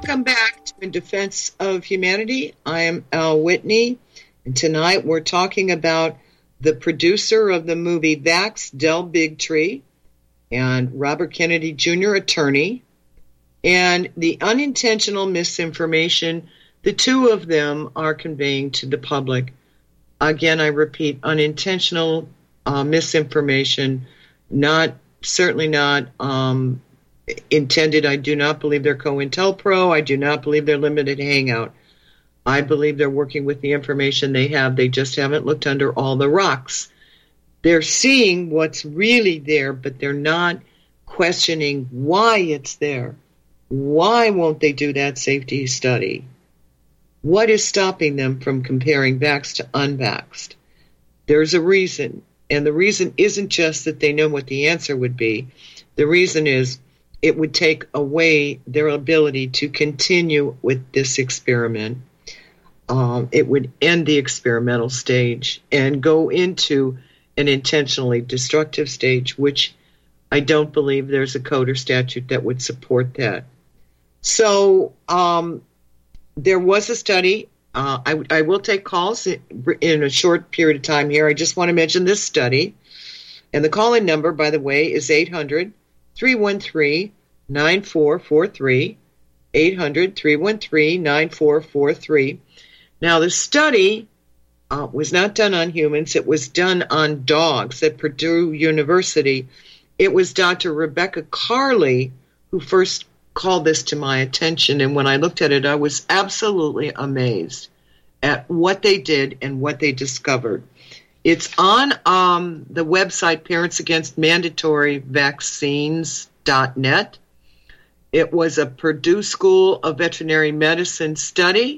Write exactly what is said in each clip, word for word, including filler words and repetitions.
Welcome back to In Defense of Humanity. I am Al Whitney, and tonight we're talking about the producer of the movie Vax, Del Bigtree, and Robert Kennedy Junior, attorney, and the unintentional misinformation the two of them are conveying to the public. Again, I repeat, unintentional uh, misinformation, not certainly not um, intended. I do not believe they're COINTELPRO. I do not believe they're limited hangout. I believe they're working with the information they have. They just haven't looked under all the rocks. They're seeing what's really there, but they're not questioning why it's there. Why won't they do that safety study? What is stopping them from comparing vaxxed to unvaxxed? There's a reason, and the reason isn't just that they know what the answer would be. The reason is it would take away their ability to continue with this experiment. Um, it would end the experimental stage and go into an intentionally destructive stage, which I don't believe there's a code or statute that would support that. So um, there was a study. Uh, I, I will take calls in a short period of time here. I just want to mention this study. And the call-in number, by the way, is eight hundred, three one three, nine four four three, eight hundred, three one three, nine four four three. Now, the study uh, was not done on humans. It was done on dogs at Purdue University. It was Doctor Rebecca Carley who first called this to my attention, and when I looked at it, I was absolutely amazed at what they did and what they discovered. It's on um, the website Parents Against Mandatory Vaccines dot net. It was a Purdue School of Veterinary Medicine study.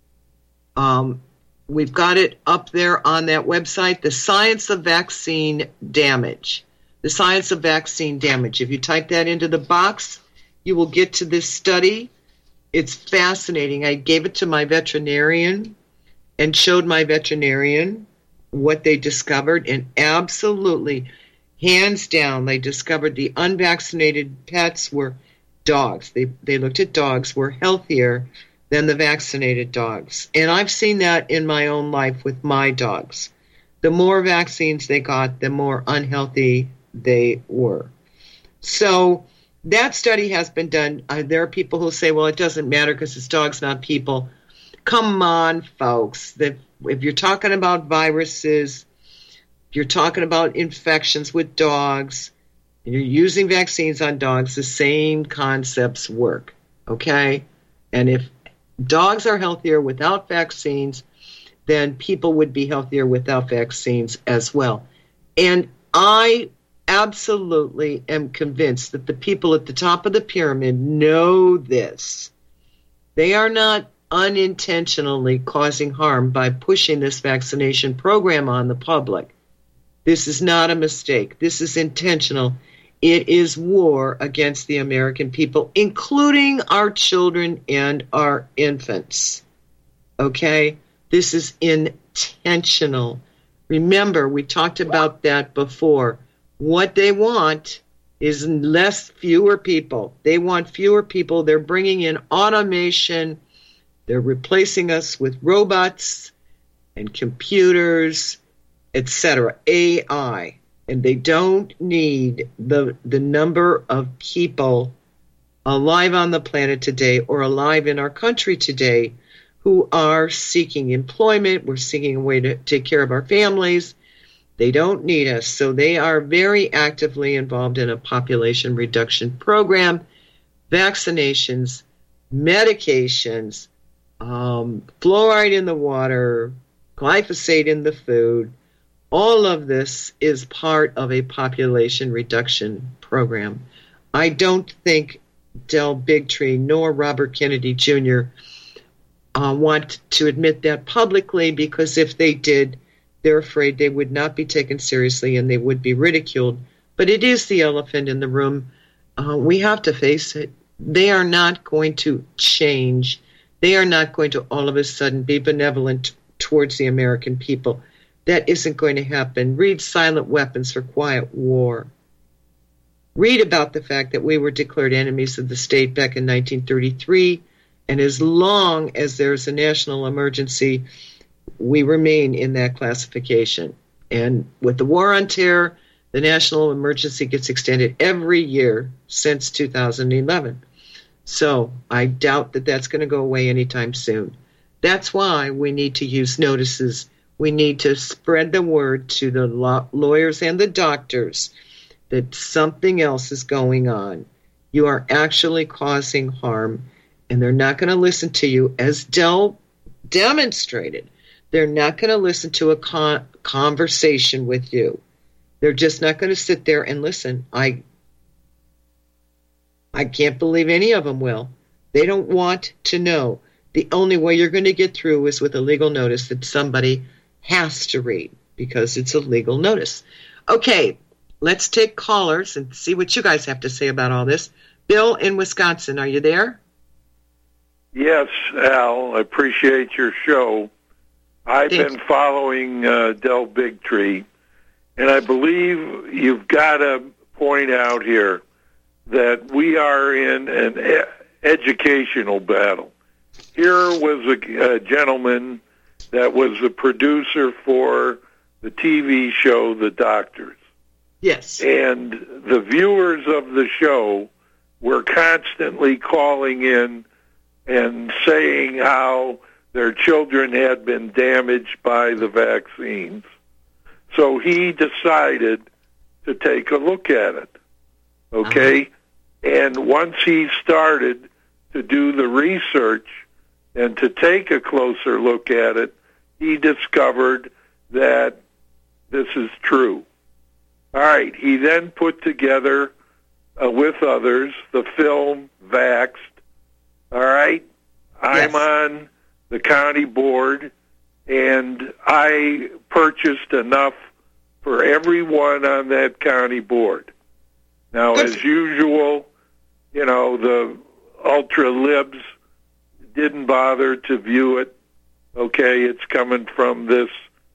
Um, we've got it up there on that website, The Science of Vaccine Damage. The Science of Vaccine Damage. If you type that into the box, you will get to this study. It's fascinating. I gave it to my veterinarian and showed my veterinarian what they discovered, and absolutely, hands down, they discovered the unvaccinated pets were dogs. They they looked at dogs were healthier than the vaccinated dogs. And I've seen that in my own life with my dogs. The more vaccines they got, the more unhealthy they were. So that study has been done. Uh, there are people who say, well, it doesn't matter because it's dogs, not people. Come on, folks. The, if you're talking about viruses, if you're talking about infections with dogs, and you're using vaccines on dogs, the same concepts work, okay? And if dogs are healthier without vaccines, then people would be healthier without vaccines as well. And I absolutely am convinced that the people at the top of the pyramid know this. They are not unintentionally causing harm by pushing this vaccination program on the public. This is not a mistake. This is intentional. It is war against the American people, including our children and our infants. Okay? This is intentional. Remember, we talked about that before. What they want is less, fewer people. They want fewer people. They're bringing in automation. They're replacing us with robots and computers, et cetera, A I. And they don't need the the number of people alive on the planet today or alive in our country today who are seeking employment. We're seeking a way to take care of our families. They don't need us. So they are very actively involved in a population reduction program, vaccinations, medications, um, fluoride in the water, glyphosate in the food. All of this is part of a population reduction program. I don't think Del Bigtree nor Robert Kennedy Junior Uh, want to admit that publicly, because if they did, they're afraid they would not be taken seriously and they would be ridiculed. But it is the elephant in the room. Uh, we have to face it. They are not going to change. They are not going to all of a sudden be benevolent t- towards the American people. That isn't going to happen. Read Silent Weapons for Quiet War. Read about the fact that we were declared enemies of the state back in nineteen thirty-three. And as long as there's a national emergency, we remain in that classification. And with the war on terror, the national emergency gets extended every year since two thousand eleven. So I doubt that that's going to go away anytime soon. That's why we need to use notices. We need to spread the word to the law- lawyers and the doctors that something else is going on. You are actually causing harm, and they're not going to listen to you, as Dell demonstrated. They're not going to listen to a con- conversation with you. They're just not going to sit there and listen. I I can't believe any of them will. They don't want to know. The only way you're going to get through is with a legal notice that somebody has to read, because it's a legal notice. Okay, let's take callers and see what you guys have to say about all this. Bill in Wisconsin, are you there? Yes, Al, I appreciate your show. I've Thanks. been following uh, Del Bigtree, and I believe you've got to point out here that we are in an e- educational battle. Here was a, a gentleman that was a producer for the T V show The Doctors. Yes. And the viewers of the show were constantly calling in and saying how their children had been damaged by the vaccines. So he decided to take a look at it, okay? Uh-huh. And once he started to do the research and to take a closer look at it, he discovered that this is true. All right, he then put together, uh, with others, the film Vaxxed. All right, I'm yes. on the county board, and I purchased enough for everyone on that county board. Now, Good. as usual, you know, the ultra-libs didn't bother to view it. Okay, it's coming from this,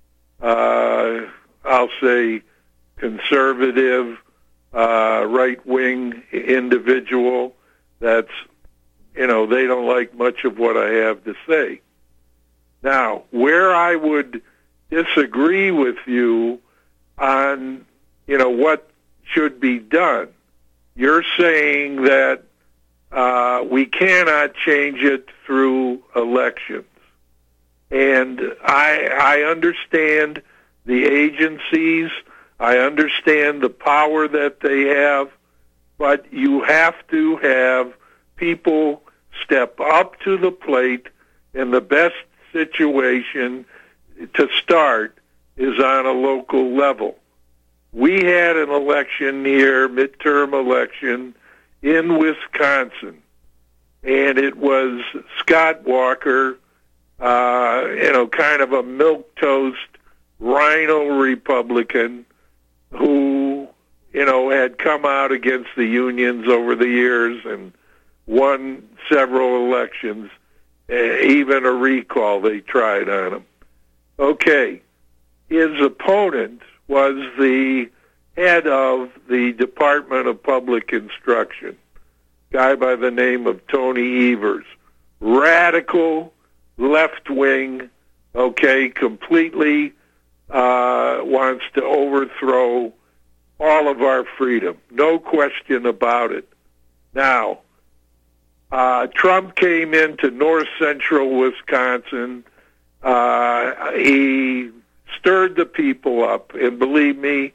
uh, I'll say, conservative, uh, right-wing individual that's, you know, they don't like much of what I have to say. Now, where I would disagree with you on, you know, what should be done, you're saying that uh, we cannot change it through elections. And I, I understand the agencies, I understand the power that they have, but you have to have people step up to the plate, and the best situation to start is on a local level. We had an election here, midterm election, in Wisconsin, and it was Scott Walker, uh, you know, kind of a milquetoast rhino Republican who, you know, had come out against the unions over the years and won several elections, even a recall they tried on him. Okay, his opponent was the head of the Department of Public Instruction, guy by the name of Tony Evers, radical, left-wing, okay, completely uh, wants to overthrow all of our freedom. No question about it. Now, uh, Trump came into north central Wisconsin. Uh, he stirred the people up, and believe me,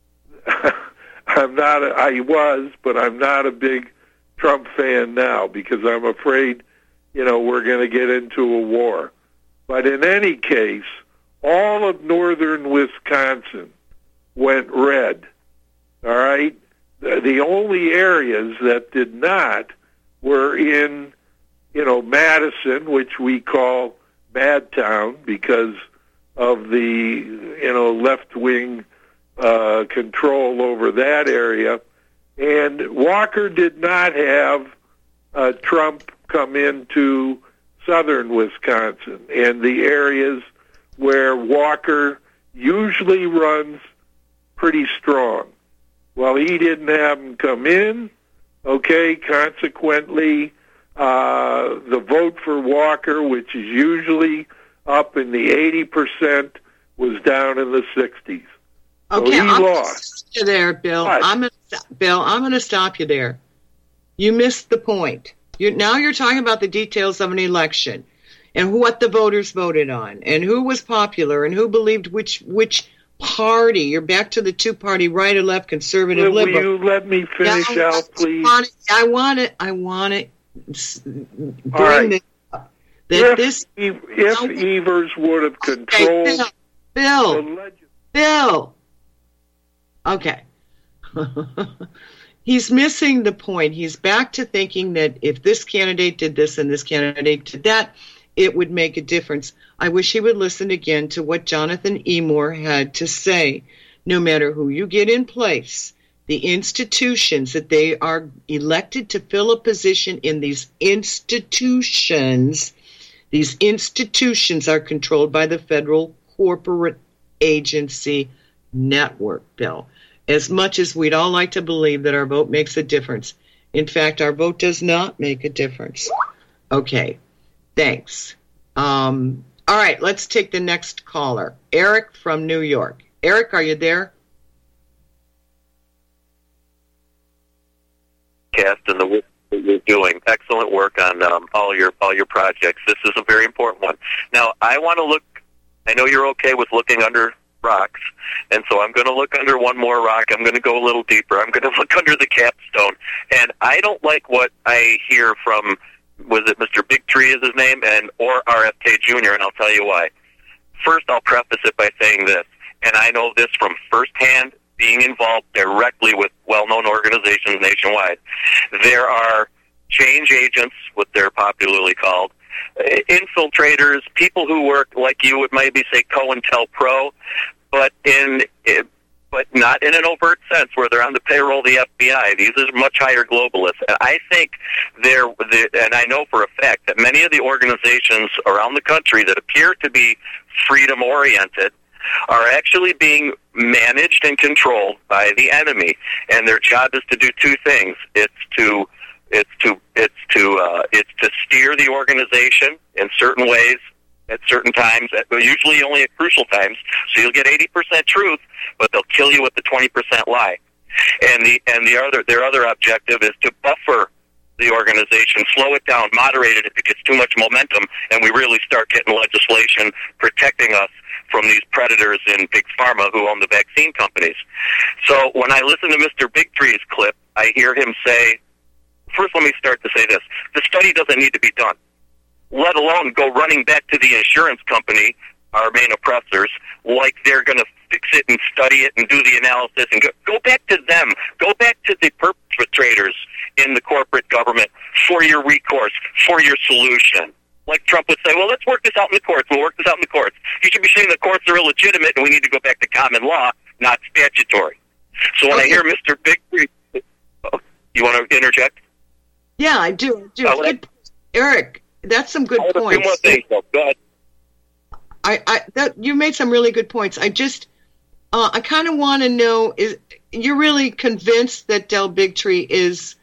I'm not. A, I was, but I'm not a big Trump fan now because I'm afraid, you know, we're going to get into a war. But in any case, all of northern Wisconsin went red. All right, the, the only areas that did not were in, you know, Madison, which we call Madtown because of the, you know, left-wing uh, control over that area. And Walker did not have uh, Trump come into southern Wisconsin and the areas where Walker usually runs pretty strong. Well, he didn't have him come in. Okay, consequently, Uh, the vote for Walker, which is usually up in the eighty percent, was down in the sixties. Okay, so he I'm lost. gonna stop you there, Bill. What? I'm gonna, Bill. I'm going to stop you there. You missed the point. You now you're talking about the details of an election and what the voters voted on and who was popular and who believed which which party. You're back to the two-party right or left, conservative, Will liberal. you let me finish Now, out, please? I want it. I want it. Bring right. this up. That If, this. if Evers would have controlled Okay, Bill. the Bill. legis- Bill. Okay. He's missing the point. He's back to thinking that if this candidate did this and this candidate did that, it would make a difference. I wish he would listen again to what Jonathan E. Moore had to say. No matter who you get in place, the institutions that they are elected to fill a position in, these institutions, these institutions are controlled by the federal corporate agency network, Bill. As much as we'd all like to believe that our vote makes a difference. In fact, our vote does not make a difference. Okay, thanks. Um, all right, let's take the next caller. Eric from New York. Eric, are you there? Cast and the work that you're doing. Excellent work on um, all your all your projects. This is a very important one. Now, I want to look, I know you're okay with looking under rocks, and so I'm going to look under one more rock. I'm going to go a little deeper. I'm going to look under the capstone. And I don't like what I hear from, was it Mister Bigtree is his name, and or R F K Junior, and I'll tell you why. First, I'll preface it by saying this, and I know this from firsthand, being involved directly with well-known organizations nationwide. There are change agents, what they're popularly called, infiltrators, people who work like you would maybe say COINTELPRO, but in but not in an overt sense where they're on the payroll of the F B I. These are much higher globalists. And I think they're, and I know for a fact that many of the organizations around the country that appear to be freedom-oriented are actually being managed and controlled by the enemy. And their job is to do two things. It's to It's to it's to uh, it's to steer the organization in certain ways at certain times, at, usually only at crucial times. So you'll get eighty percent truth, but they'll kill you with the twenty percent lie. And the and the other their other objective is to buffer the organization, slow it down, moderate it if it gets too much momentum, and we really start getting legislation protecting us from these predators in Big Pharma who own the vaccine companies. So when I listen to Mister Bigtree's clip, I hear him say, first, let me start to say this. The study doesn't need to be done, let alone go running back to the insurance company, our main oppressors, like they're going to fix it and study it and do the analysis. And go, go back to them. Go back to the perpetrators in the corporate government for your recourse, for your solution. Like Trump would say, well, let's work this out in the courts. We'll work this out in the courts. You should be saying the courts are illegitimate and we need to go back to common law, not statutory. So when okay. I hear Mister Bigtree, oh, you want to interject? Yeah, I do. I do. Uh, good, Eric, that's some good I points. Two more things, though. Go ahead. I, I, that, you made some really good points. I just, uh, I kind of want to know, is you're really convinced that Del Bigtree is,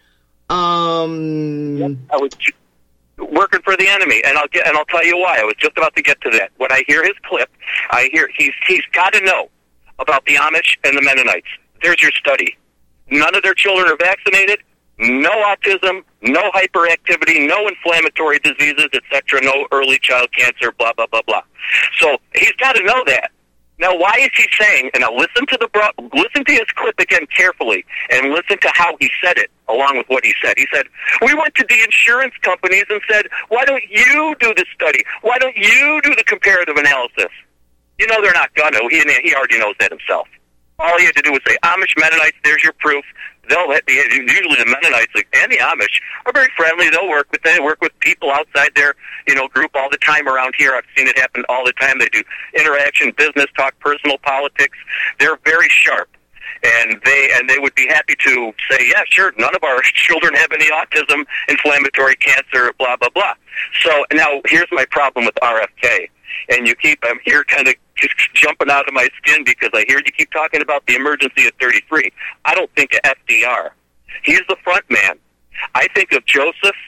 um, yep, I was working for the enemy, and I'll get, and I'll tell you why. I was just about to get to that. When I hear his clip, I hear he's he's got to know about the Amish and the Mennonites. There's your study. None of their children are vaccinated. No autism, no hyperactivity, no inflammatory diseases, et cetera, no early child cancer, blah, blah, blah, blah. So he's got to know that. Now, why is he saying, and now listen to the listen to his clip again carefully, and listen to how he said it, along with what he said. He said, we went to the insurance companies and said, why don't you do the study? Why don't you do the comparative analysis? You know they're not going to. He, he already knows that himself. All he had to do was say, Amish, Mennonites, there's your proof. They'll be, usually the Mennonites and the Amish are very friendly. They'll work with they work with people outside their you know group all the time around here. I've seen it happen all the time. They do interaction, business talk, personal politics. They're very sharp, and they and they would be happy to say, yeah, sure, none of our children have any autism, inflammatory cancer, blah blah blah. So now here's my problem with R F K. And you keep, I'm here kind of just jumping out of my skin because I hear you keep talking about the emergency at thirty-three. I don't think of F D R. He's the front man. I think of Joseph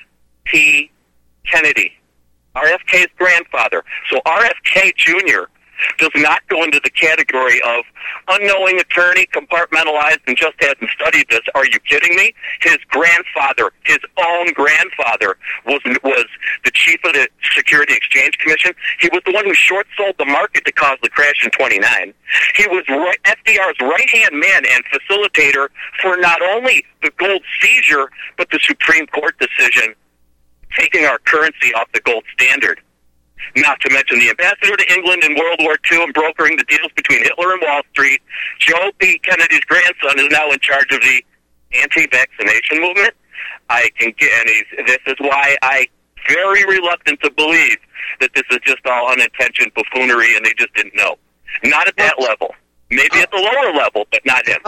T. Kennedy, R F K's grandfather. So R F K Junior does not go into the category of unknowing attorney, compartmentalized, and just hasn't studied this. Are you kidding me? His grandfather, his own grandfather, was was the chief of the Security Exchange Commission. He was the one who short-sold the market to cause the crash in twenty-nine. He was right, F D R's right-hand man and facilitator for not only the gold seizure, but the Supreme Court decision taking our currency off the gold standard. Not to mention the ambassador to England in World War Two and brokering the deals between Hitler and Wall Street. Joe B. Kennedy's grandson is now in charge of the anti-vaccination movement. I can get, and he's, this is why I very reluctant to believe that this is just all unintentional buffoonery and they just didn't know. Not at that level. Maybe at the lower level, but not him.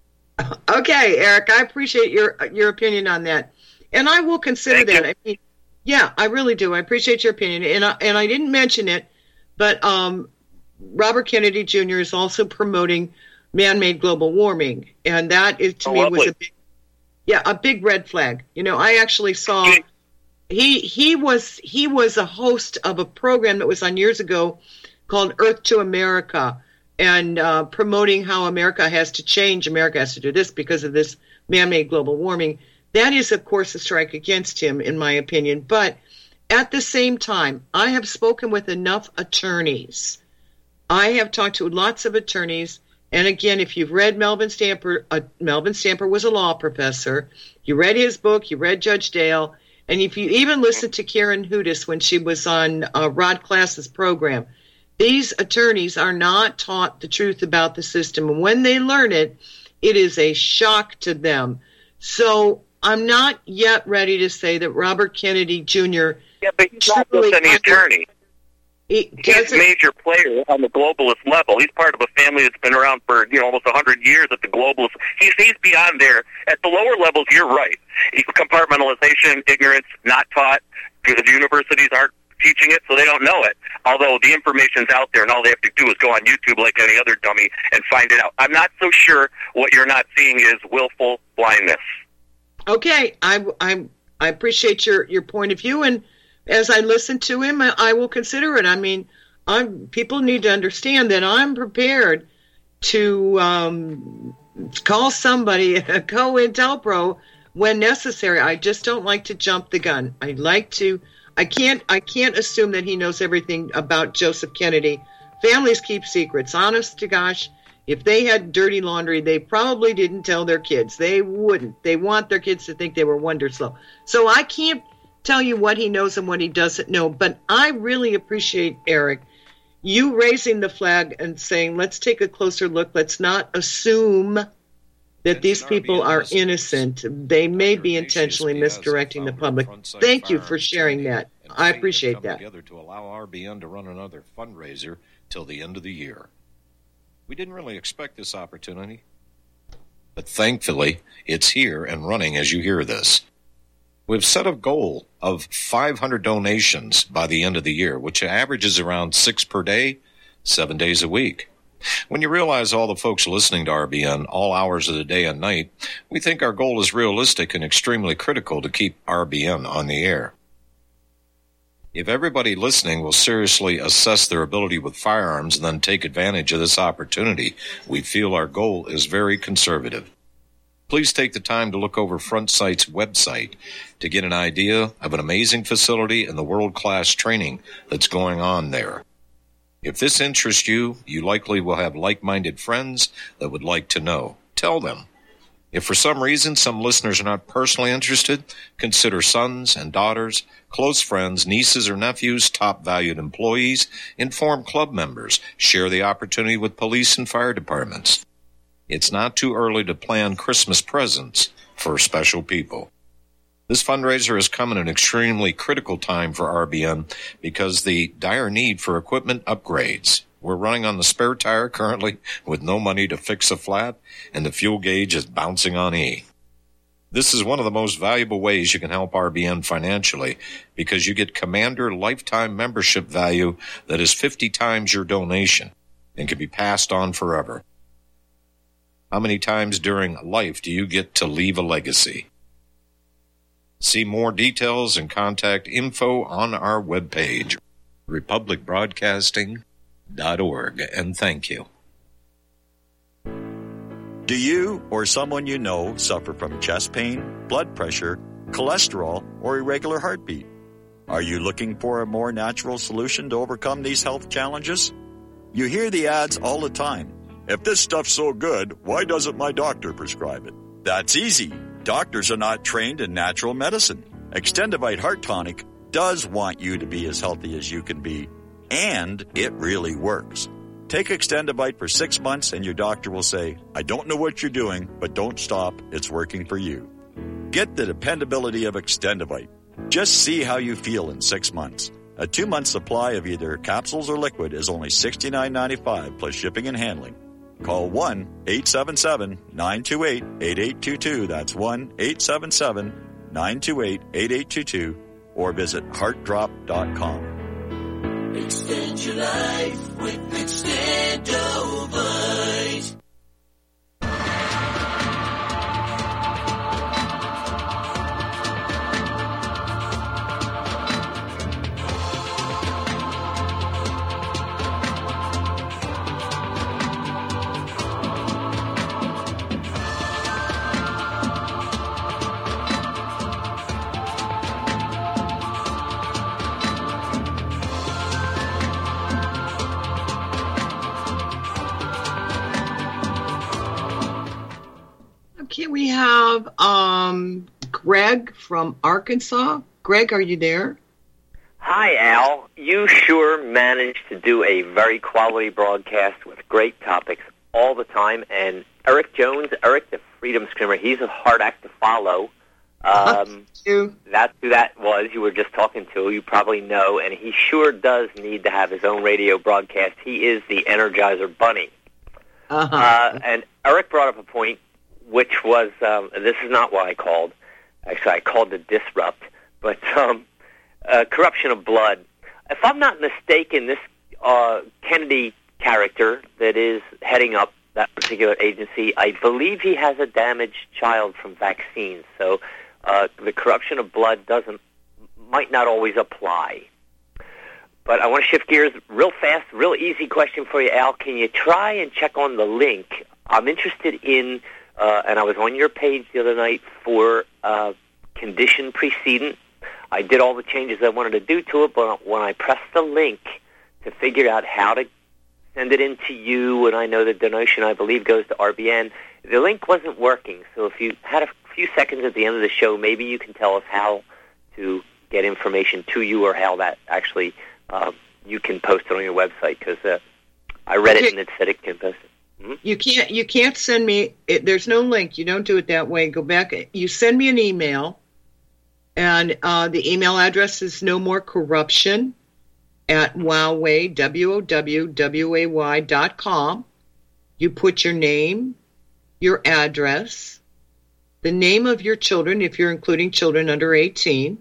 Okay, Eric, I appreciate your your opinion on that, and I will consider Thank that. you. I mean, yeah, I really do. I appreciate your opinion, and I, and I didn't mention it, but um, Robert Kennedy Junior is also promoting man-made global warming, and that is to oh, me lovely. was a big, yeah, a big red flag. You know, I actually saw he he was he was a host of a program that was on years ago called Earth to America, and uh, promoting how America has to change. America has to do this because of this man-made global warming. That is, of course, a strike against him, in my opinion. But at the same time, I have spoken with enough attorneys. I have talked to lots of attorneys. And again, if you've read Melvin Stamper, uh, Melvin Stamper was a law professor. You read his book. You read Judge Dale. And if you even listened to Karen Hudis when she was on uh, Rod Klass's program, these attorneys are not taught the truth about the system. And when they learn it, it is a shock to them. So I'm not yet ready to say that Robert Kennedy Junior Yeah, but he's not just any attorney. He He's a major player on the globalist level. He's part of a family that's been around for you know almost one hundred years at the globalist. He's, he's beyond there. At the lower levels, you're right. Compartmentalization, ignorance, not taught. The universities aren't teaching it, so they don't know it. Although the information's out there, and all they have to do is go on YouTube like any other dummy and find it out. I'm not so sure what you're not seeing is willful blindness. Okay, I, I, I appreciate your, your point of view, and as I listen to him, I, I will consider it. I mean, I'm, people need to understand that I'm prepared to um, call somebody a COINTELPRO when necessary. I just don't like to jump the gun. I like to. I can't. I can't assume that he knows everything about Joseph Kennedy. Families keep secrets. Honest to gosh. If they had dirty laundry, they probably didn't tell their kids. They wouldn't. They want their kids to think they were Wonderslow. So I can't tell you what he knows and what he doesn't know. But I really appreciate, Eric, you raising the flag and saying, let's take a closer look. Let's not assume that these people are innocent. They may be intentionally misdirecting the public. Thank you for sharing that. I appreciate that. Together to allow R B N to run another fundraiser till the end of the year. We didn't really expect this opportunity, but thankfully, it's here and running as you hear this. We've set a goal of five hundred donations by the end of the year, which averages around six per day, seven days a week. When you realize all the folks listening to R B N all hours of the day and night, we think our goal is realistic and extremely critical to keep R B N on the air. If everybody listening will seriously assess their ability with firearms and then take advantage of this opportunity, we feel our goal is very conservative. Please take the time to look over Front Sight's website to get an idea of an amazing facility and the world-class training that's going on there. If this interests you, you likely will have like-minded friends that would like to know. Tell them. If for some reason some listeners are not personally interested, consider sons and daughters, close friends, nieces or nephews, top valued employees, inform club members, share the opportunity with police and fire departments. It's not too early to plan Christmas presents for special people. This fundraiser has come at an extremely critical time for R B N because the dire need for equipment upgrades. We're running on the spare tire currently with no money to fix a flat, and the fuel gauge is bouncing on E. This is one of the most valuable ways you can help R B N financially because you get Commander lifetime membership value that is fifty times your donation and can be passed on forever. How many times during life do you get to leave a legacy? See more details and contact info on our webpage, republic broadcasting dot org, and thank you. Do you or someone you know suffer from chest pain, blood pressure, cholesterol, or irregular heartbeat? Are you looking for a more natural solution to overcome these health challenges? You hear the ads all the time. If this stuff's so good, why doesn't my doctor prescribe it? That's easy. Doctors are not trained in natural medicine. Extendivite Heart Tonic does want you to be as healthy as you can be, and it really works. Take Extendivite for six months and your doctor will say, I don't know what you're doing, but don't stop. It's working for you. Get the dependability of Extendivite. Just see how you feel in six months. A two-month supply of either capsules or liquid is only sixty-nine ninety-five plus shipping and handling. Call one eight seven seven nine two eight eight eight two two. That's one eight seven seven nine two eight eight eight two two or visit heart drop dot com. Extend your life with Extendovite. Okay, we have um, Greg from Arkansas. Greg, are you there? Hi, Al. You sure managed to do a very quality broadcast with great topics all the time. And Eric Jones, Eric the Freedom Screamer, he's a hard act to follow. Um, you. That's who that was you were just talking to. You probably know. And he sure does need to have his own radio broadcast. He is the Energizer Bunny. Uh-huh. Uh, and Eric brought up a point, which was, um, this is not what I called. Actually, I called the disrupt. But um, uh, corruption of blood. If I'm not mistaken, this uh, Kennedy character that is heading up that particular agency, I believe he has a damaged child from vaccines. So uh, the corruption of blood doesn't might not always apply. But I want to shift gears real fast. Real easy question for you, Al. Can you try and check on the link? I'm interested in... Uh, and I was on your page the other night for uh, condition precedent. I did all the changes I wanted to do to it, but when I pressed the link to figure out how to send it in to you, and I know the donation, I believe, goes to R B N, the link wasn't working. So if you had a few seconds at the end of the show, maybe you can tell us how to get information to you or how that actually uh, you can post it on your website, because uh, I read it and it said it can post it. Mm-hmm. You can't. You can't send me. It, there's no link. You don't do it that way. Go back. You send me an email, and uh, the email address is no more corruption at wowway w o w w a y dot com. You put your name, your address, the name of your children if you're including children under eighteen,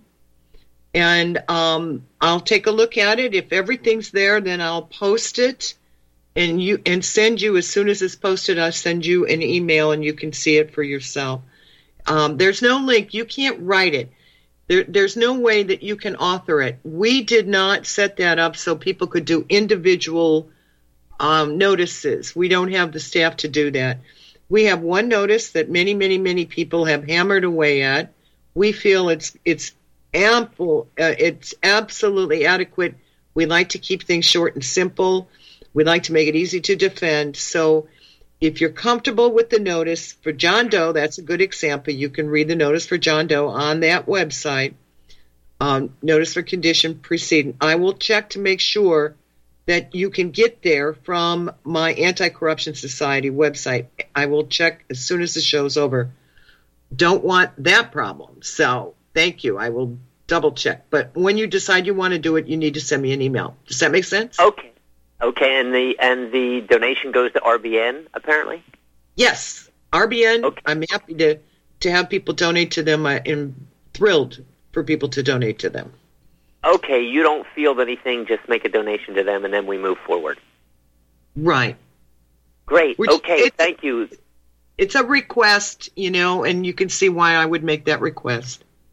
and um, I'll take a look at it. If everything's there, then I'll post it. And you and send you, as soon as it's posted, I'll send you an email and you can see it for yourself. Um, there's no link. You can't write it. There, there's no way that you can author it. We did not set that up so people could do individual um, notices. We don't have the staff to do that. We have one notice that many, many, many people have hammered away at. We feel it's it's ample. Uh, it's absolutely adequate. We like to keep things short and simple. We like to make it easy to defend. So if you're comfortable with the notice for John Doe, that's a good example. You can read the notice for John Doe on that website, um, notice for condition precedent. I will check to make sure that you can get there from my Anti-Corruption Society website. I will check as soon as the show's over. Don't want that problem. So thank you. I will double check. But when you decide you want to do it, you need to send me an email. Does that make sense? Okay. Okay, and the and the donation goes to R B N, apparently? Yes, R B N. Okay. I'm happy to, to have people donate to them. I am thrilled for people to donate to them. Okay, you don't field anything, just make a donation to them, and then we move forward. Right. Great. Which, okay, thank you. It's a request, you know, and you can see why I would make that request.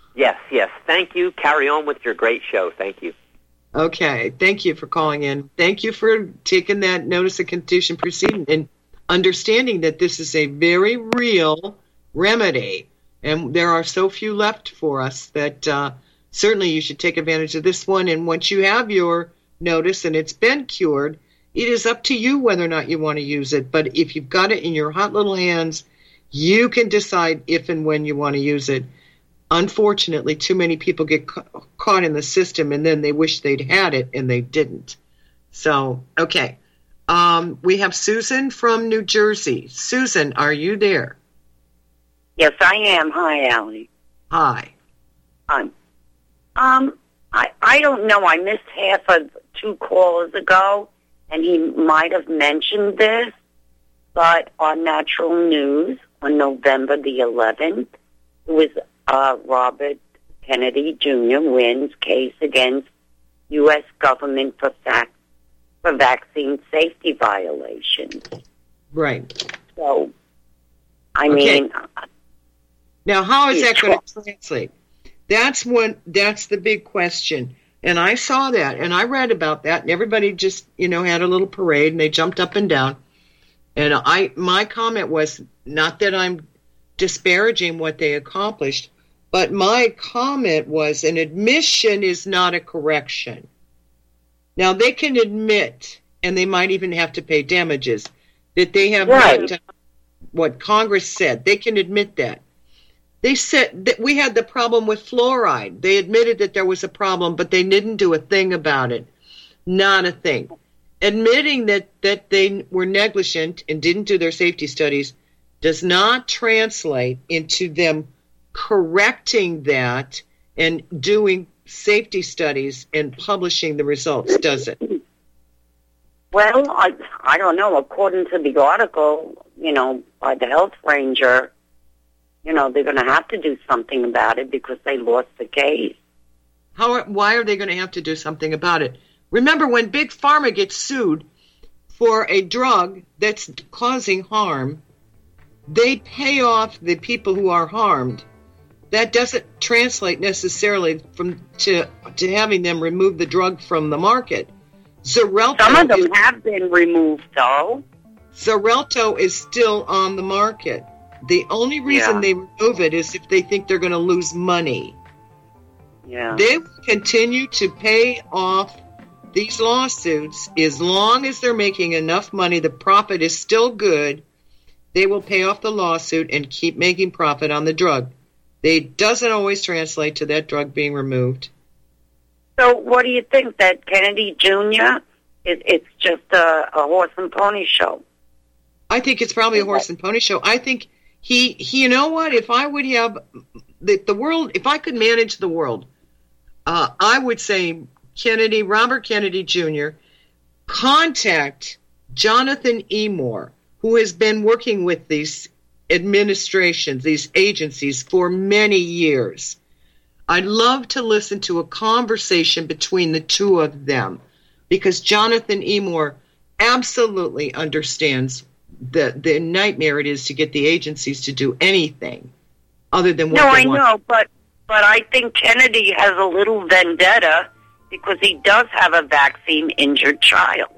Yes, yes. Thank you. Carry on with your great show. Thank you. Okay. Thank you for calling in. Thank you for taking that notice of condition proceeding and understanding that this is a very real remedy. And there are so few left for us that uh, certainly you should take advantage of this one. And once you have your notice and it's been cured, it is up to you whether or not you want to use it. But if you've got it in your hot little hands, you can decide if and when you want to use it. Unfortunately, too many people get ca- caught in the system and then they wish they'd had it and they didn't. So, okay. Um, we have Susan from New Jersey. Susan, are you there? Yes, I am. Hi, Allie. Hi. Um, um, I, I don't know. I missed half of two callers ago, and he might have mentioned this, but on Natural News on November the eleventh, it was uh, Robert Kennedy Junior wins case against U S government for, fac- for vaccine safety violations. Right. So, I okay. mean... Now, how is that going to translate? That's one. That's the big question. And I saw that, and I read about that, and everybody just, you know, had a little parade, and they jumped up and down. And I, my comment was not that I'm disparaging what they accomplished, but my comment was an admission is not a correction. Now, they can admit, and they might even have to pay damages, that they have right. not done what Congress said. They can admit that. They said that we had the problem with fluoride. They admitted that there was a problem, but they didn't do a thing about it. Not a thing. Admitting that, that they were negligent and didn't do their safety studies does not translate into them correcting that and doing safety studies and publishing the results, does it? Well, I, I don't know. According to the article, you know, by the health ranger, you know, they're going to have to do something about it because they lost the case. How? Are, why are they going to have to do something about it? Remember, when Big Pharma gets sued for a drug that's causing harm, they pay off the people who are harmed. That doesn't translate necessarily from to to having them remove the drug from the market. Xarelto Some of them is, have been removed, though. Xarelto is still on the market. The only reason Yeah. they remove it is if they think they're going to lose money. Yeah. They will continue to pay off these lawsuits as long as they're making enough money. The profit is still good. They will pay off the lawsuit and keep making profit on the drug. It doesn't always translate to that drug being removed. So what do you think, that Kennedy Junior, it, it's just a, a horse and pony show? I think it's probably a horse and pony show. I think he, he you know what, if I would have the, the world, if I could manage the world, uh, I would say Kennedy, Robert Kennedy Junior, contact Jonathan E. Moore, who has been working with these administrations, these agencies for many years. I'd love to listen to a conversation between the two of them because Jonathan E. Moore absolutely understands the, the nightmare it is to get the agencies to do anything other than what No, they I want. know, but, but I think Kennedy has a little vendetta because he does have a vaccine-injured child.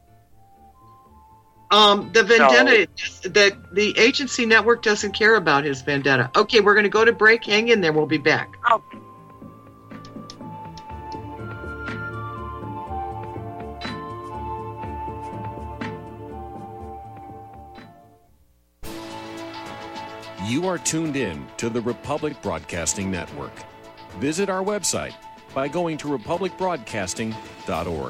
Um, the vendetta, the, the agency network doesn't care about his vendetta. Okay, we're going to go to break. Hang in there. We'll be back. Okay. You are tuned in to the Republic Broadcasting Network. Visit our website by going to republic broadcasting dot org.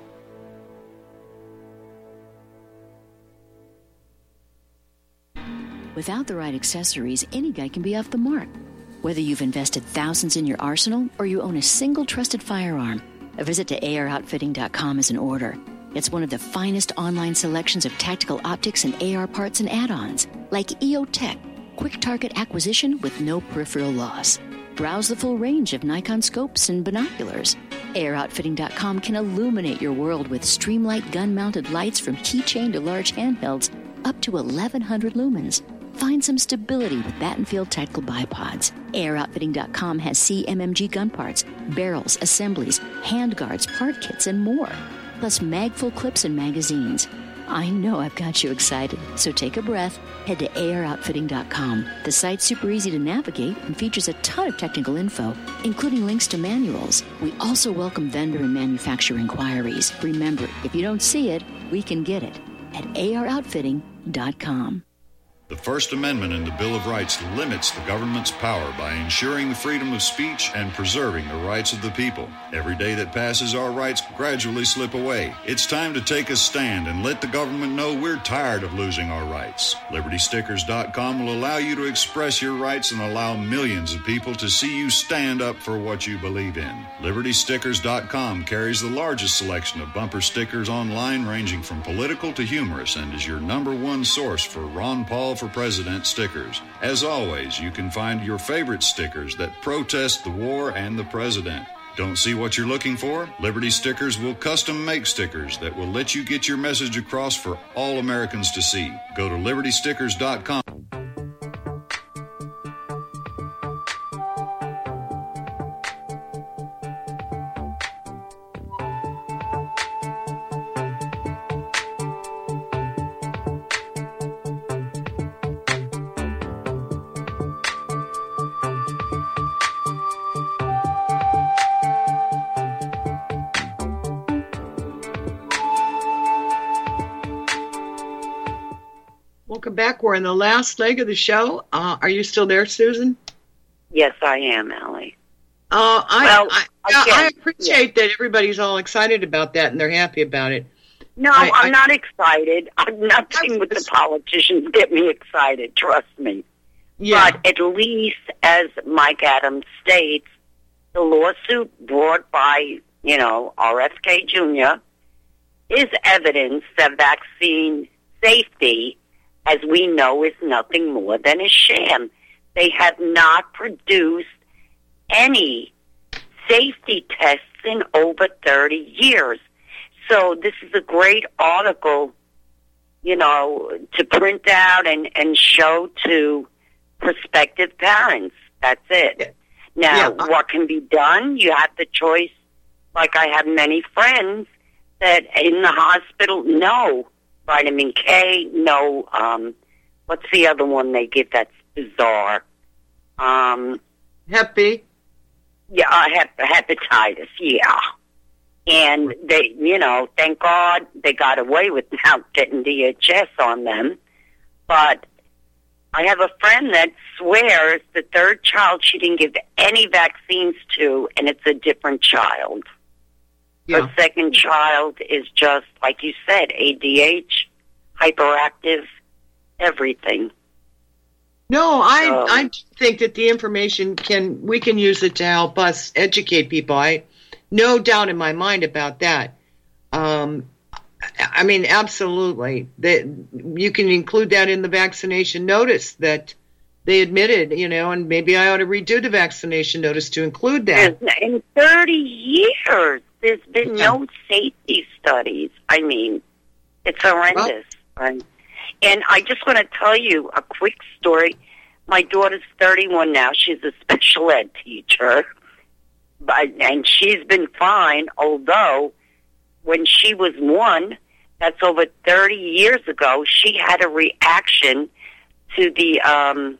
Without the right accessories, any guy can be off the mark. Whether you've invested thousands in your arsenal or you own a single trusted firearm, a visit to A R outfitting dot com is in order. It's one of the finest online selections of tactical optics and A R parts and add-ons, like E O Tech, quick target acquisition with no peripheral loss. Browse the full range of Nikon scopes and binoculars. A R outfitting dot com can illuminate your world with Streamlight gun-mounted lights from keychain to large handhelds up to eleven hundred lumens. Find some stability with Battenfield Tactical Bipods. A R Outfitting dot com has C M M G gun parts, barrels, assemblies, handguards, part kits, and more. Plus magful clips and magazines. I know I've got you excited, so take a breath. Head to A R Outfitting dot com. The site's super easy to navigate and features a ton of technical info, including links to manuals. We also welcome vendor and manufacturer inquiries. Remember, if you don't see it, we can get it at A R Outfitting dot com. The First Amendment in the Bill of Rights limits the government's power by ensuring the freedom of speech and preserving the rights of the people. Every day that passes, our rights gradually slip away. It's time to take a stand and let the government know we're tired of losing our rights. Liberty Stickers dot com will allow you to express your rights and allow millions of people to see you stand up for what you believe in. Liberty Stickers dot com carries the largest selection of bumper stickers online, ranging from political to humorous, and is your number one source for Ron Paul for President stickers. As always, you can find your favorite stickers that protest the war and the president. Don't see what you're looking for? Liberty Stickers will custom make stickers that will let you get your message across for all Americans to see. Go to Liberty Stickers dot com. Welcome back. We're in the last leg of the show. Uh, are you still there, Susan? Yes, I am, Allie. Uh, I, well, I, I, I appreciate yeah. that everybody's all excited about that and they're happy about it. No, I, I'm I, not excited. I'm nothing with the politicians get me excited, trust me. Yeah. But at least, as Mike Adams states, the lawsuit brought by, you know, R F K Junior is evidence that vaccine safety, as we know, is nothing more than a sham. They have not produced any safety tests in over thirty years. So this is a great article, you know, to print out and, and show to prospective parents. That's it. Now, yeah. what can be done? You have the choice, like I have many friends that in the hospital, no vitamin K, no, um, what's the other one they give that's bizarre? Um, Hep B? Yeah, uh, hep- hepatitis, yeah. And they, you know, thank God they got away with now getting D H S on them. But I have a friend that swears the third child she didn't give any vaccines to, and it's a different child. Yeah. Her second child is just, like you said, A D H, hyperactive, everything. No, I So- I think that the information can we can use it to help us educate people. I no doubt in my mind about that. Um, I mean, absolutely. That you can include that in the vaccination notice that they admitted, you know, and maybe I ought to redo the vaccination notice to include that. There's- In thirty years, there's been Yeah. no safety studies. I mean, it's horrendous. Right? And I just want to tell you a quick story. My daughter's thirty-one now. She's a special ed teacher, but, and she's been fine, although when she was one, that's over thirty years ago, she had a reaction to the, um,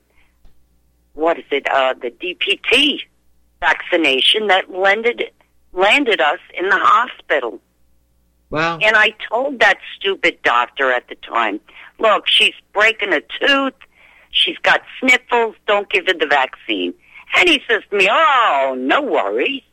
what is it, uh, the D P T vaccination that landed, landed us in the hospital. Wow. And I told that stupid doctor at the time, look, she's breaking a tooth, she's got sniffles, don't give her the vaccine. And he says to me, oh, no worries.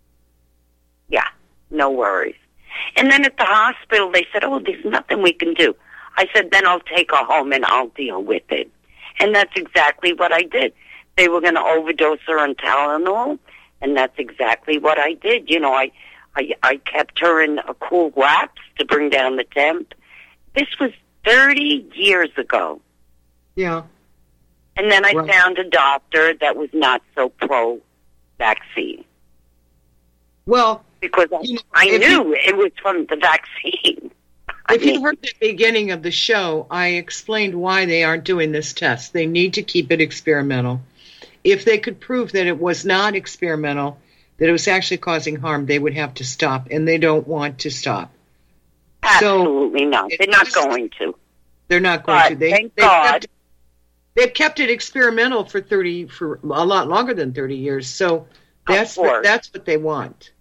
Yeah, no worries. And then at the hospital, they said, oh, there's nothing we can do. I said, then I'll take her home and I'll deal with it. And that's exactly what I did. They were going to overdose her on Tylenol, and that's exactly what I did. You know, I, I, I kept her in a cool wax to bring down the temp. This was thirty years ago. Yeah. And then I Right. found a doctor that was not so pro-vaccine. Well, Because I, You know, I if knew it was from the vaccine. If you heard the beginning of the show, I explained why they aren't doing this test. They need to keep it experimental. If they could prove that it was not experimental, that it was actually causing harm, they would have to stop, and they don't want to stop. Absolutely so, not. They're not just, going to. They're not going but to. They, thank they've God. Kept, they've kept it experimental for thirty for a lot longer than thirty years. So that's what, that's what they want.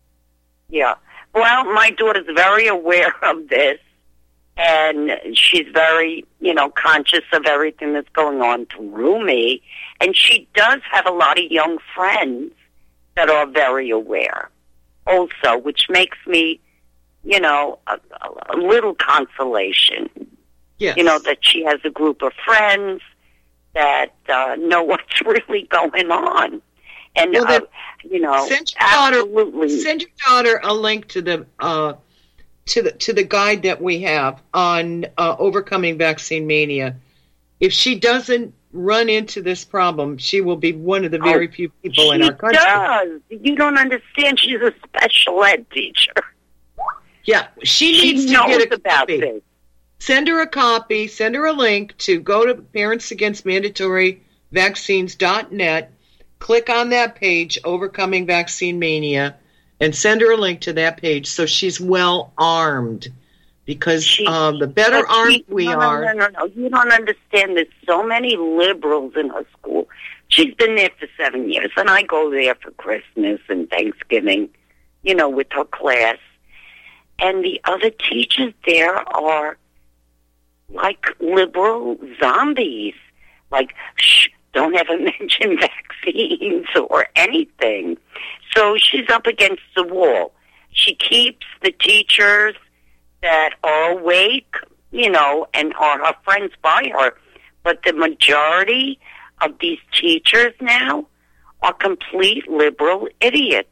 Yeah. Well, my daughter's very aware of this, and she's very, you know, conscious of everything that's going on through me. And she does have a lot of young friends that are very aware also, which makes me, you know, a, a little consolation. Yes. You know, that she has a group of friends that uh, know what's really going on. And, well, uh, you know, send your absolutely. Daughter, send your daughter a link to the uh, to the to the guide that we have on uh, overcoming vaccine mania. If she doesn't run into this problem, she will be one of the very oh, few people in our country. She does. You don't understand. She's a special ed teacher. Yeah, she needs she to knows get a about copy. This. Send her a copy. Send her a link to go to Parents Against Mandatory Vaccines dot net. Click on that page, Overcoming Vaccine Mania, and send her a link to that page so she's well armed. Because she, um, the better armed she, we no, are. No, no, no, no. You don't understand. There's so many liberals in her school. She's been there for seven years, and I go there for Christmas and Thanksgiving, you know, with her class. And the other teachers there are like liberal zombies. Like, shh, don't ever mention vaccines or anything. So she's up against the wall. She keeps the teachers that are awake, you know, and are her friends by her. But the majority of these teachers now are complete liberal idiots.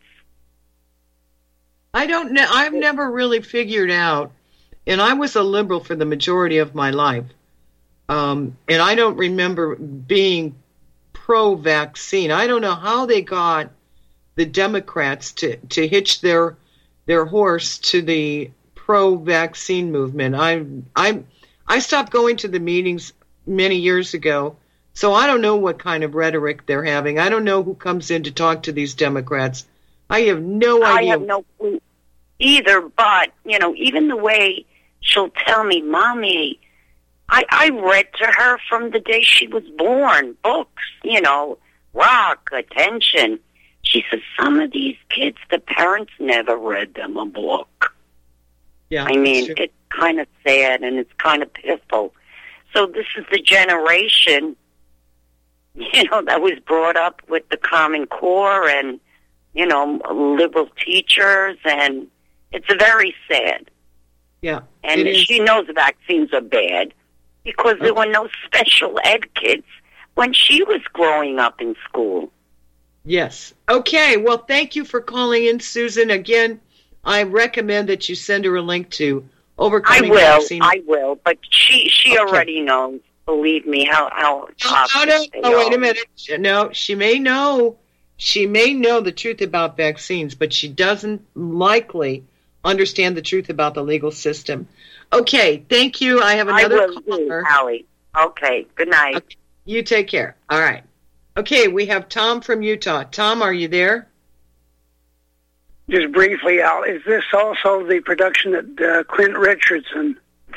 I don't know. I've never really figured out, and I was a liberal for the majority of my life, um, and I don't remember being pro-vaccine. I don't know how they got the Democrats to, to hitch their their horse to the pro-vaccine movement. I I I stopped going to the meetings many years ago, so I don't know what kind of rhetoric they're having. I don't know who comes in to talk to these Democrats. I have no idea. I have no clue either, but, you know, even the way she'll tell me, Mommy, I, I read to her from the day she was born, books, you know, rock, attention. She says, some of these kids, the parents never read them a book. Yeah, I mean, it's kind of sad and it's kind of pitiful. So this is the generation, you know, that was brought up with the Common Core and, you know, liberal teachers, and it's very sad. Yeah. And she knows vaccines are bad because there were no special ed kids when she was growing up in school. Yes. Okay. Well, thank you for calling in, Susan. Again, I recommend that you send her a link to Overcoming I will. Vaccine. I will. But she she Okay. already knows. Believe me, how how No, no, no, no, wait a minute. No, she may know. She may know the truth about vaccines, but she doesn't likely understand the truth about the legal system. Okay, thank you. I have another I will caller. do, Allie. Okay, good night. Okay, you take care. All right. Okay, we have Tom from Utah. Tom, are you there? Just briefly, Al, is this also the production that uh, Clint Richardson,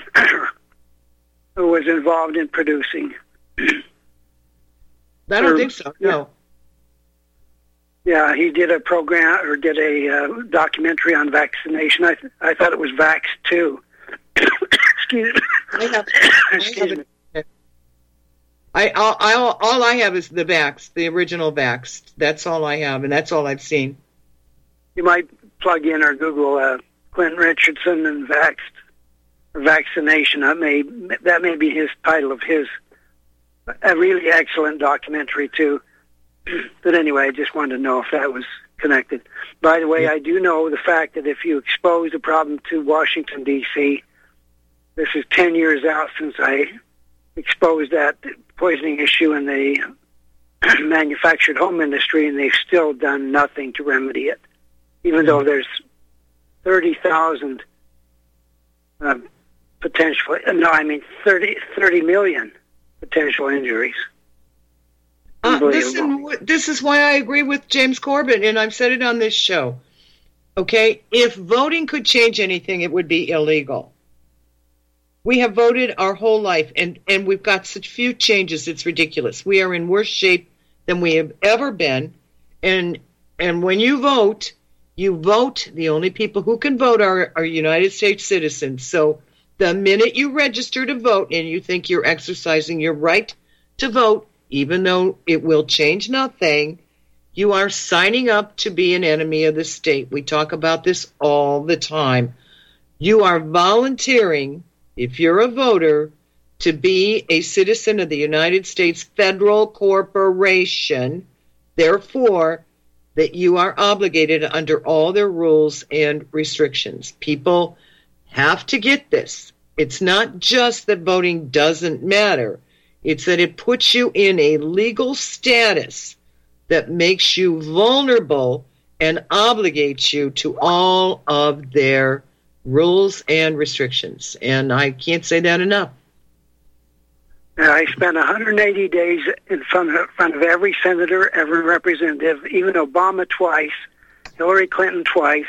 who was involved in producing? I don't Or- think so. No. Yeah, he did a program or did a uh, documentary on vaccination. I th- I thought it was Vax two. Excuse me. I have, I have it. I, all, I, all, all I have is the Vax, the original Vax. That's all I have, and that's all I've seen. You might plug in or Google uh, Clint Richardson and Vax or vaccination. That may that may be his title of his. A really excellent documentary too. But anyway, I just wanted to know if that was connected. By the way, I do know the fact that if you expose the problem to Washington, D C, this is ten years out since I exposed that poisoning issue in the manufactured home industry, and they've still done nothing to remedy it, even though there's thirty thousand uh, potential. No, I mean thirty, thirty million potential injuries. Uh, listen, this is why I agree with James Corbett, and I've said it on this show. Okay, if voting could change anything, it would be illegal. We have voted our whole life, and, and we've got such few changes, it's ridiculous. We are in worse shape than we have ever been, and and when you vote, you vote. The only people who can vote are, are United States citizens. So the minute you register to vote and you think you're exercising your right to vote, even though it will change nothing, you are signing up to be an enemy of the state. We talk about this all the time. You are volunteering, if you're a voter, to be a citizen of the United States federal corporation. Therefore, that you are obligated under all their rules and restrictions. People have to get this. It's not just that voting doesn't matter. It's that it puts you in a legal status that makes you vulnerable and obligates you to all of their rules and restrictions. And I can't say that enough. I spent one hundred eighty days in front of, front of every senator, every representative, even Obama twice, Hillary Clinton twice,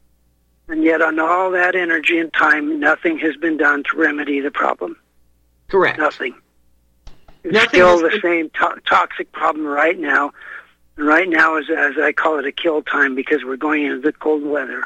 and yet on all that energy and time, nothing has been done to remedy the problem. Correct. Nothing. It's Nothing still the been... same to- toxic problem right now. And right now is, as I call it, a kill time because we're going into the cold weather.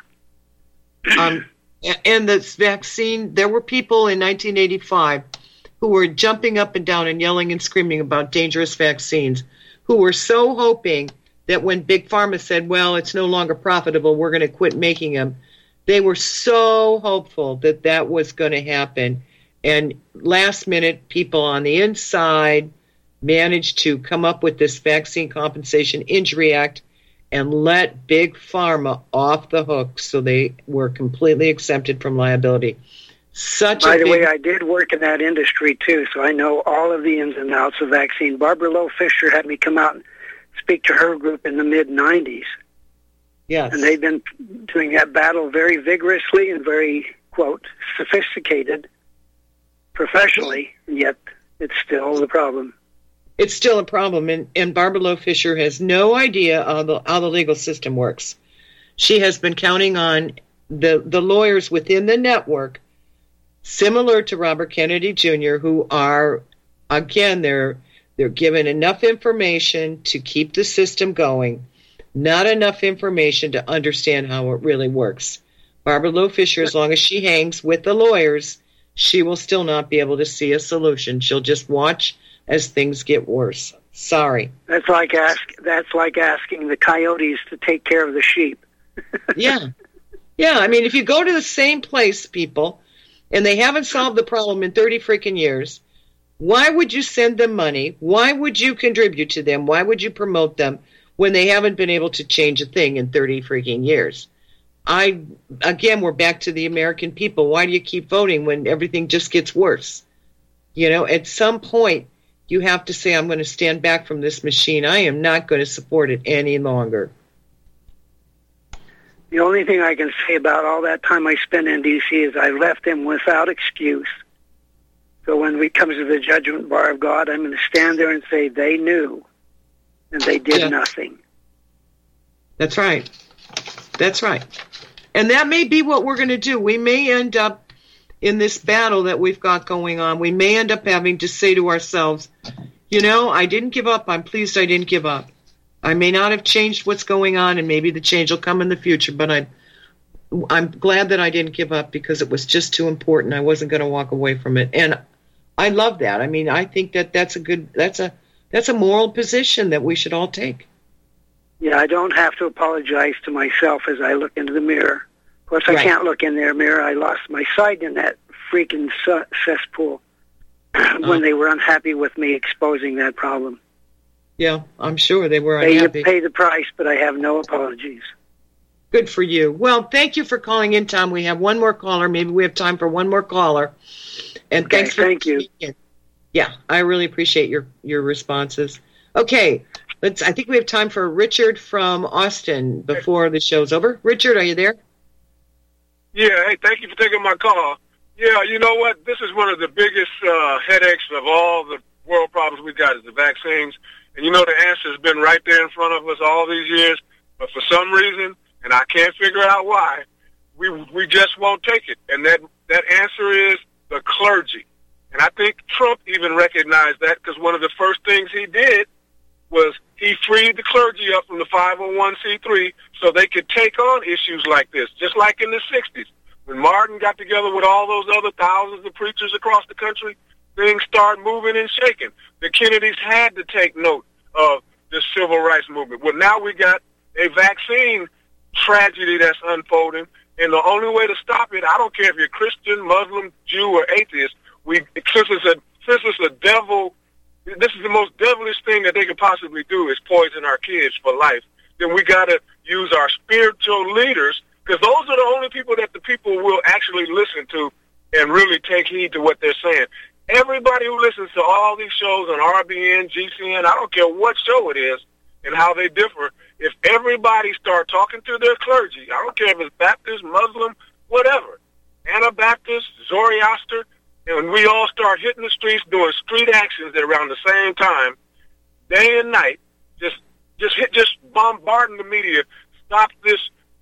um, and this vaccine, there were people in nineteen eighty-five who were jumping up and down and yelling and screaming about dangerous vaccines, who were so hoping that when Big Pharma said, well, it's no longer profitable, we're going to quit making them, they were so hopeful that that was going to happen. And last minute, people on the inside managed to come up with this Vaccine Compensation Injury Act and let Big Pharma off the hook, so they were completely exempted from liability. Such By a the big... way, I did work in that industry, too, so I know all of the ins and outs of vaccine. Barbara Lowe Fisher had me come out and speak to her group in the mid nineties. Yes. And they've been doing that battle very vigorously and very, quote, sophisticated, professionally, and yet it's still the problem. It's still a problem, and, and Barbara Lowe Fisher has no idea how the, how the legal system works. She has been counting on the, the lawyers within the network, similar to Robert Kennedy Junior, who are, again, they're they're given enough information to keep the system going, not enough information to understand how it really works. Barbara Lowe Fisher, as long as she hangs with the lawyers, she will still not be able to see a solution. She'll just watch as things get worse. Sorry. That's like ask. That's like asking the coyotes to take care of the sheep. Yeah. Yeah, I mean, if you go to the same place, people, and they haven't solved the problem in thirty freaking years, why would you send them money? Why would you contribute to them? Why would you promote them when they haven't been able to change a thing in thirty freaking years? I, again, we're back to the American people. Why do you keep voting when everything just gets worse? You know, at some point, you have to say, I'm going to stand back from this machine. I am not going to support it any longer. The only thing I can say about all that time I spent in D C is I left them without excuse. So when we come to the judgment bar of God, I'm going to stand there and say they knew, and they did yeah. nothing. That's right. That's right. And that may be what we're going to do. We may end up in this battle that we've got going on. We may end up having to say to ourselves, you know, I didn't give up. I'm pleased I didn't give up. I may not have changed what's going on, and maybe the change will come in the future, but I'm, I'm glad that I didn't give up because it was just too important. I wasn't going to walk away from it. And I love that. I mean, I think that that's a good, that's a, that's a moral position that we should all take. Yeah, I don't have to apologize to myself as I look into the mirror. Of course, I right. can't look in their mirror. I lost my sight in that freaking su- cesspool when uh, they were unhappy with me exposing that problem. Yeah, I'm sure they were Pay, unhappy. Pay the price, but I have no apologies. Good for you. Well, thank you for calling in, Tom. We have one more caller. Maybe we have time for one more caller. And okay, thanks for thank you. In. Yeah, I really appreciate your, your responses. Okay, let's. I think we have time for Richard from Austin before the show's over. Richard, are you there? Yeah, hey, thank you for taking my call. Yeah, you know what? This is one of the biggest uh, headaches of all the world problems we got is the vaccines. And you know the answer's been right there in front of us all these years. But for some reason, and I can't figure out why, we we just won't take it. And that, that answer is the clergy. And I think Trump even recognized that because one of the first things he did was he freed the clergy up from the five oh one c three so they could take on issues like this, just like in the sixties. When Martin got together with all those other thousands of preachers across the country, things started moving and shaking. The Kennedys had to take note of the civil rights movement. Well, now we got a vaccine tragedy that's unfolding, and the only way to stop it, I don't care if you're Christian, Muslim, Jew, or atheist, we since it's a since it's a devil, this is the most devilish thing that they could possibly do is poison our kids for life. Then we got to use our spiritual leaders, because those are the only people that the people will actually listen to and really take heed to what they're saying. Everybody who listens to all these shows on R B N, G C N, I don't care what show it is and how they differ, if everybody start talking to their clergy, I don't care if it's Baptist, Muslim, whatever, Anabaptist, Zoroaster, and we all start hitting the streets doing street actions at around the same time, day and night, just just hit, just bombarding the media, stop this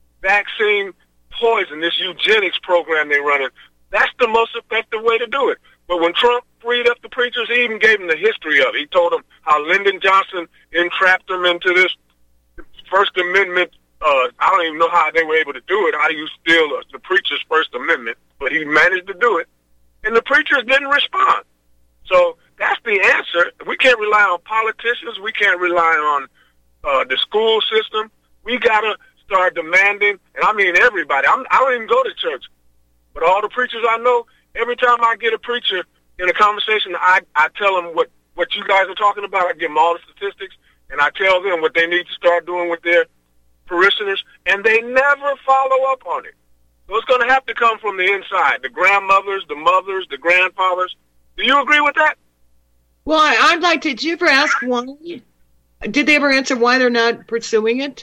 vaccine poison, this eugenics program they're running. That's the most effective way to do it. But when Trump freed up the preachers, he even gave them the history of it. He told them how Lyndon Johnson entrapped them into this First Amendment. Uh, I don't even know how they were able to do it. How do you steal uh, the preacher's First Amendment? But he managed to do it. And the preachers didn't respond. So that's the answer. We can't rely on politicians. We can't rely on uh, the school system. We got to start demanding, and I mean everybody. I'm, I don't even go to church. But all the preachers I know, every time I get a preacher in a conversation, I, I tell them what, what you guys are talking about. I give them all the statistics, and I tell them what they need to start doing with their parishioners, and they never follow up on it. So it's going to have to come from the inside, the grandmothers, the mothers, the grandfathers. Do you agree with that? Well, I, I'd like to, did you ever ask why? Did they ever answer why they're not pursuing it?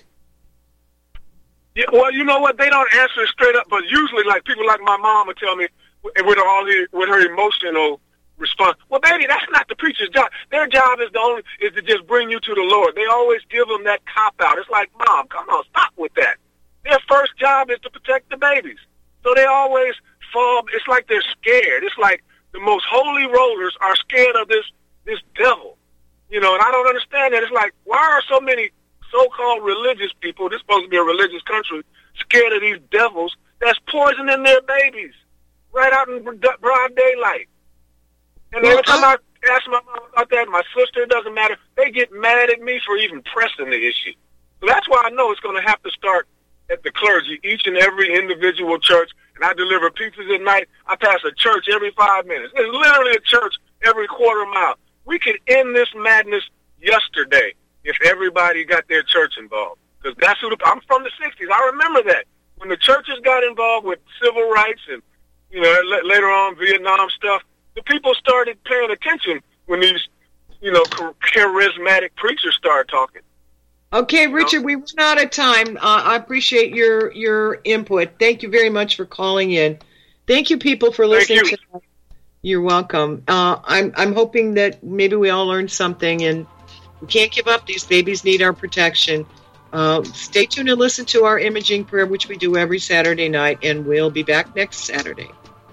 Yeah, well, you know what? They don't answer it straight up, but usually, like, people like my mom would tell me with all the, with her emotional response, well, baby, that's not the preacher's job. Their job is the only is to just bring you to the Lord. They always give them that cop-out. It's like, Mom, come on, stop with that. Their first job is to protect the babies. So they always fall. It's like they're scared. It's like the most holy rollers are scared of this this devil. You know, and I don't understand that. It's like, why are so many so-called religious people, this is supposed to be a religious country, scared of these devils that's poisoning their babies right out in broad daylight? And every time I ask my mom about that, my sister, it doesn't matter, they get mad at me for even pressing the issue. So that's why I know it's going to have to start at the clergy, each and every individual church, and I deliver pizzas at night. I pass a church every five minutes. There's literally a church every quarter mile. We could end this madness yesterday if everybody got their church involved. Because that's who the, I'm from the sixties. I remember that. When the churches got involved with civil rights and, you know, l- later on Vietnam stuff, the people started paying attention when these, you know, charismatic preachers started talking. Okay, Richard, we run out of time. Uh, I appreciate your your input. Thank you very much for calling in. Thank you, people, for listening. Thank you. To You're welcome. Uh, I'm I'm hoping that maybe we all learned something, and we can't give up. These babies need our protection. Uh, stay tuned and listen to our imaging prayer, which we do every Saturday night, and we'll be back next Saturday.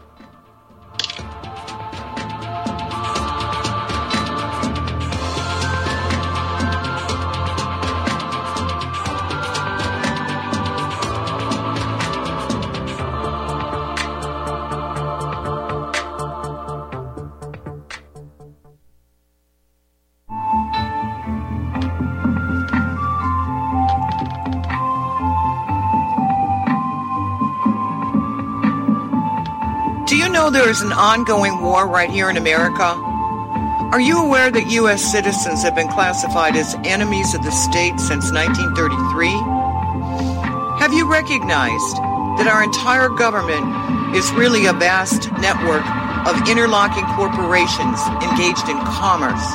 Do you know there is an ongoing war right here in America? Are you aware that U S citizens have been classified as enemies of the state since nineteen thirty-three? Have you recognized that our entire government is really a vast network of interlocking corporations engaged in commerce?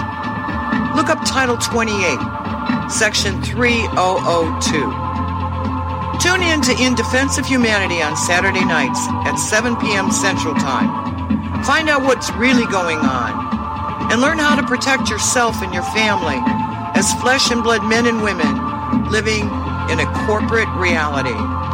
Look up Title twenty-eight, Section three thousand two. Tune in to In Defense of Humanity on Saturday nights at seven p.m. Central Time. Find out what's really going on and learn how to protect yourself and your family as flesh and blood men and women living in a corporate reality.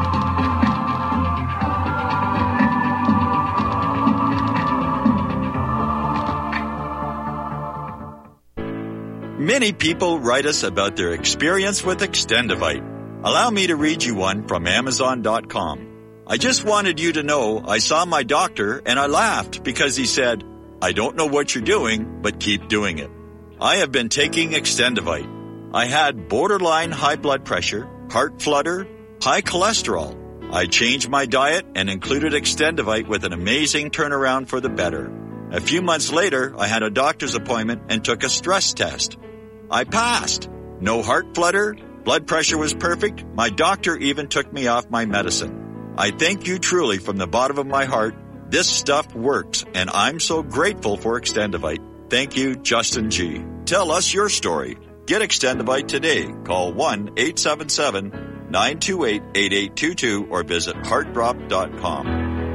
Many people write us about their experience with Extendivite. Allow me to read you one from Amazon dot com. I just wanted you to know I saw my doctor and I laughed because he said, "I don't know what you're doing, but keep doing it." I have been taking Extendivite. I had borderline high blood pressure, heart flutter, high cholesterol. I changed my diet and included Extendivite with an amazing turnaround for the better. A few months later, I had a doctor's appointment and took a stress test. I passed. No heart flutter. Blood pressure was perfect. My doctor even took me off my medicine. I thank you truly from the bottom of my heart. This stuff works, and I'm so grateful for Extendivite. Thank you, Justin G. Tell us your story. Get Extendivite today. Call one eight seven seven, nine two eight, eight eight two two or visit heart drop dot com.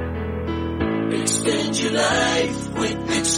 Extend your life with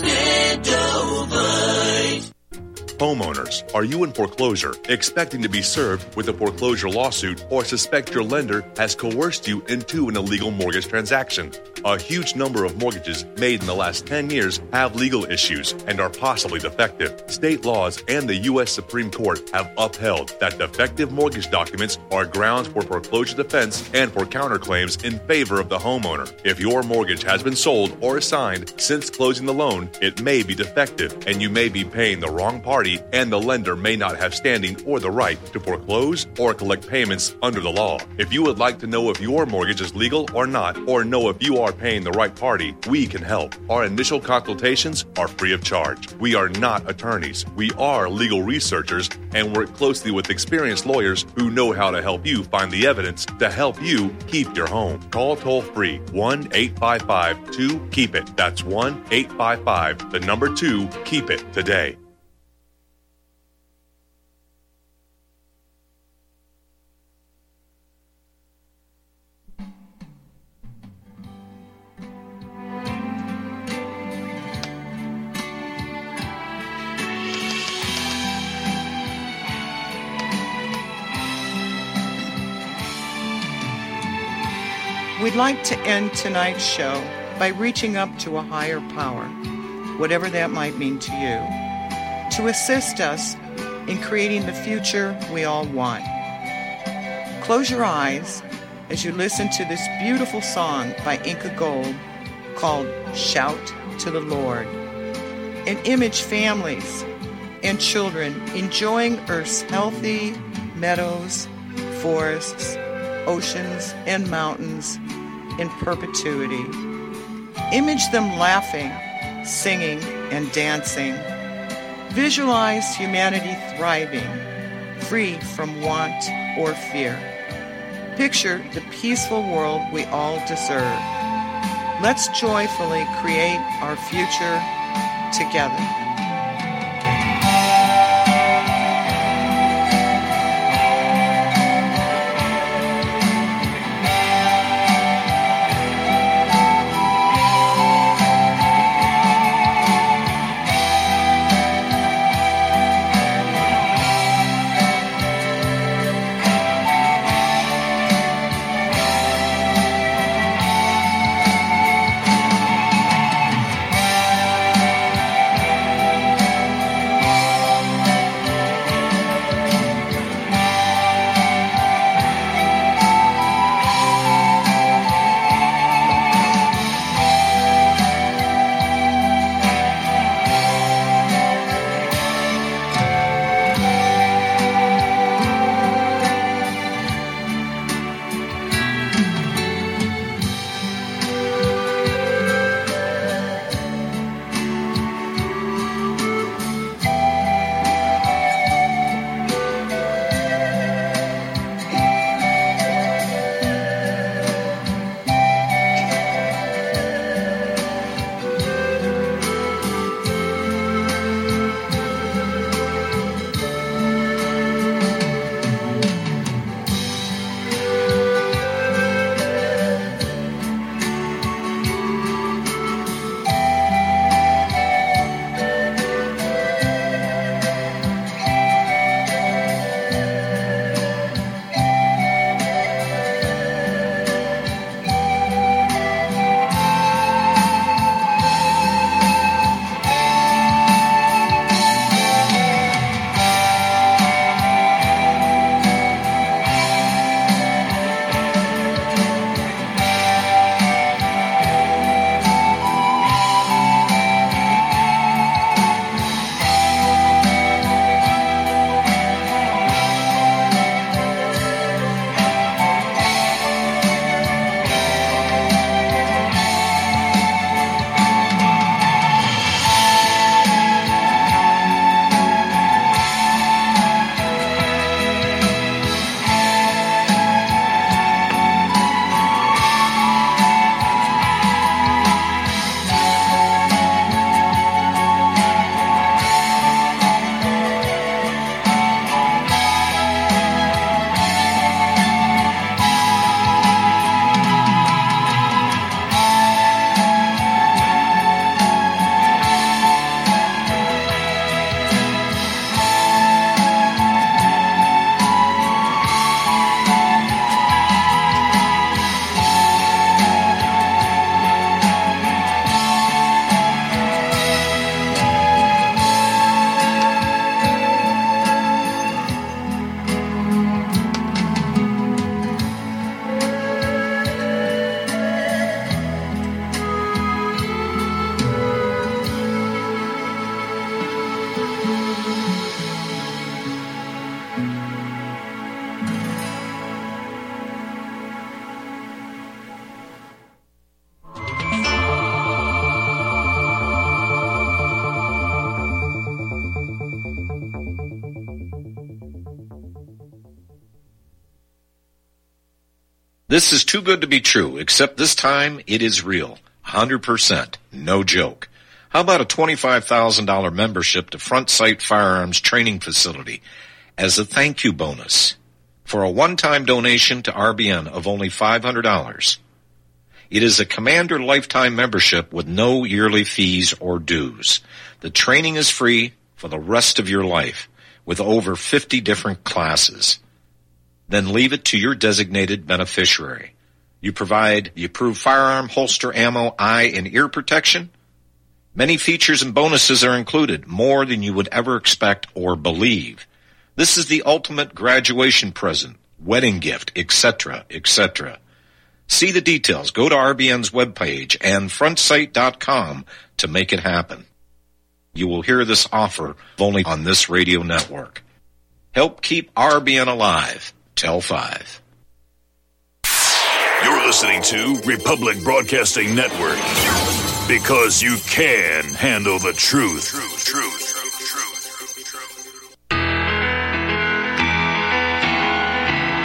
Extendivite. Homeowners, are you in foreclosure, expecting to be served with a foreclosure lawsuit, or suspect your lender has coerced you into an illegal mortgage transaction? A huge number of mortgages made in the last ten years have legal issues and are possibly defective. State laws and the U S Supreme Court have upheld that defective mortgage documents are grounds for foreclosure defense and for counterclaims in favor of the homeowner. If your mortgage has been sold or assigned since closing the loan, it may be defective and you may be paying the wrong party, and the lender may not have standing or the right to foreclose or collect payments under the law. If you would like to know if your mortgage is legal or not, or know if you are paying the right party, we can help. Our initial consultations are free of charge. We are not attorneys. We are legal researchers and work closely with experienced lawyers who know how to help you find the evidence to help you keep your home. Call toll free one eight five five two keep it. That's one eight five five, the number two, keep it today. We'd like to end tonight's show by reaching up to a higher power, whatever that might mean to you, to assist us in creating the future we all want. Close your eyes as you listen to this beautiful song by Inca Gold called Shout to the Lord, and image families and children enjoying Earth's healthy meadows, forests, oceans, and mountains in perpetuity. Image them laughing, singing, and dancing. Visualize humanity thriving, free from want or fear. Picture the peaceful world we all deserve. Let's joyfully create our future together. This is too good to be true, except this time it is real. one hundred percent. No joke. How about a twenty-five thousand dollars membership to Front Sight Firearms Training Facility as a thank you bonus for a one-time donation to R B N of only five hundred dollars? It is a Commander lifetime membership with no yearly fees or dues. The training is free for the rest of your life with over fifty different classes. Then leave it to your designated beneficiary. You provide the approved firearm, holster, ammo, eye, and ear protection. Many features and bonuses are included, more than you would ever expect or believe. This is the ultimate graduation present, wedding gift, et cetera, et cetera. See the details. Go to R B N's webpage and front sight dot com to make it happen. You will hear this offer only on this radio network. Help keep R B N alive. Tell five. You're listening to Republic Broadcasting Network, because you can handle the truth. Truth, truth.